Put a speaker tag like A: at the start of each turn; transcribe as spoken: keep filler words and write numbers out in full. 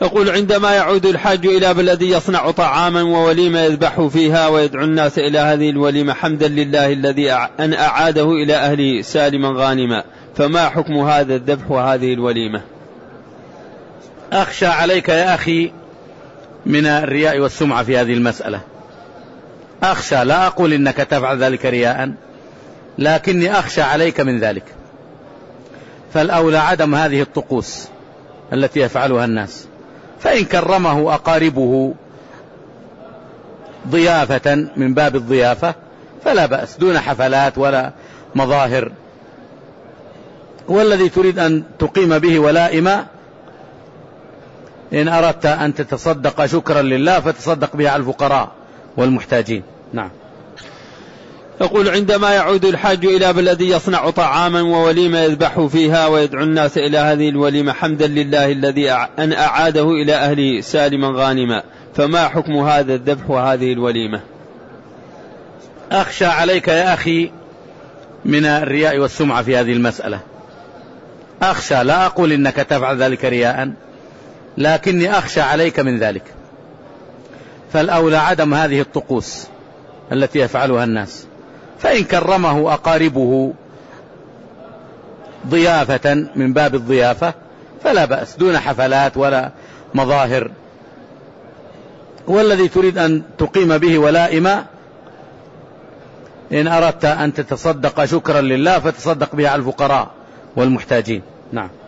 A: يقول: عندما يعود الحاج إلى بلد يصنع طعاما ووليمة يذبح فيها ويدعو الناس إلى هذه الوليمة حمدا لله الذي أن أعاده إلى أهله سالما غانما، فما حكم هذا الذبح وهذه الوليمة؟
B: أخشى عليك يا أخي من الرياء والسمعة في هذه المسألة. أخشى، لا أقول إنك تفعل ذلك رياء، لكني أخشى عليك من ذلك. فالأولى عدم هذه الطقوس التي يفعلها الناس، فإن كرمه أقاربه ضيافة من باب الضيافة فلا بأس، دون حفلات ولا مظاهر. والذي تريد أن تقيم به ولائمة إن أردت أن تتصدق شكرا لله فتصدق بها على الفقراء والمحتاجين. نعم.
A: يقول: عندما يعود الحاج إلى بلد يصنع طعاما ووليمة يذبح فيها ويدعو الناس إلى هذه الوليمة حمدا لله الذي أن أعاده إلى أهله سالما غانما، فما حكم هذا الذبح وهذه الوليمة؟
B: أخشى عليك يا أخي من الرياء والسمعة في هذه المسألة. أخشى، لا أقول إنك تفعل ذلك رياء، لكني أخشى عليك من ذلك. فالأولى عدم هذه الطقوس التي يفعلها الناس، فإن كرمه أقاربه ضيافة من باب الضيافة فلا بأس، دون حفلات ولا مظاهر. والذي تريد أن تقيم به ولائمة إن أردت أن تتصدق شكرا لله فتصدق بها على الفقراء والمحتاجين. نعم.